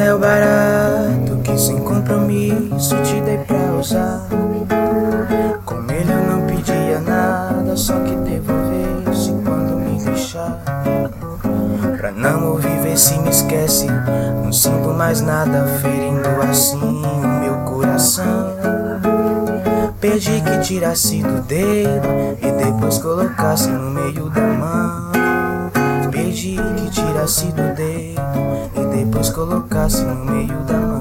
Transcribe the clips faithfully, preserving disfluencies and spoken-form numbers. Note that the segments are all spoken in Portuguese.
anel barato que sem compromisso te dei pra usar. Com ele eu não pedia nada, só que devolvesse quando me deixar. Pra não ouvir, ver se me esquece, não sinto mais nada, ferindo assim o meu coração. Pedi que tirasse do dedo e depois colocasse no meio da mão. Pedi que tirasse do dedo e depois colocasse no meio da mão.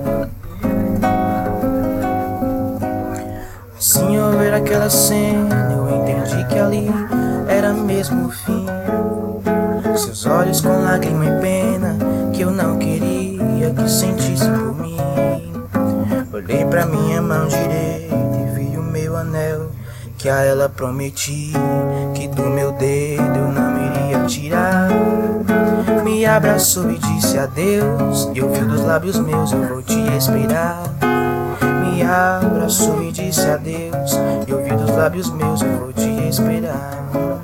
Assim ao ver aquela cena eu entendi que ali era mesmo o fim. Seus olhos com lágrima e pena que eu não queria que sentisse por mim. Olhei pra minha mão direita e vi o meu anel que a ela prometi, que do meu dedo eu não iria tirar. Me abraçou e disse adeus, e ouviu dos lábios meus eu vou te esperar. Me abraçou e disse adeus, e ouviu dos lábios meus eu vou te esperar.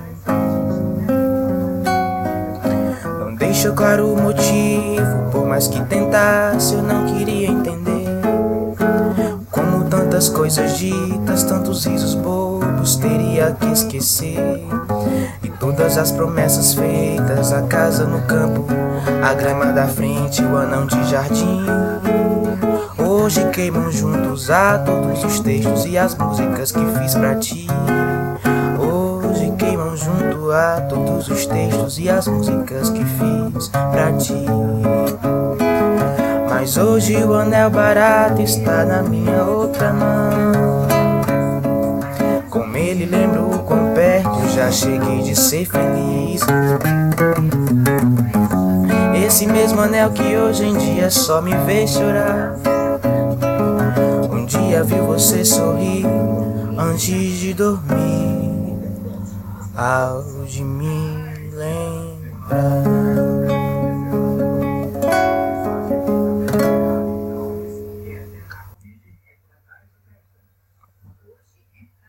Não deixou claro o motivo, por mais que tentasse eu não queria entender. Como tantas coisas ditas, tantos risos bobos teria que esquecer. E todas as promessas feitas, a casa no campo, a grama da frente, o anão de jardim. Hoje queimam juntos a todos os textos e as músicas que fiz pra ti. Hoje queimam junto a todos os textos e as músicas que fiz pra ti. Mas hoje o anel barato está na minha outra mão. Com ele lembro o quão perto já cheguei de ser feliz. Esse mesmo anel que hoje em dia só me vê chorar. Um dia vi você sorrir antes de dormir, ao de me lembrar.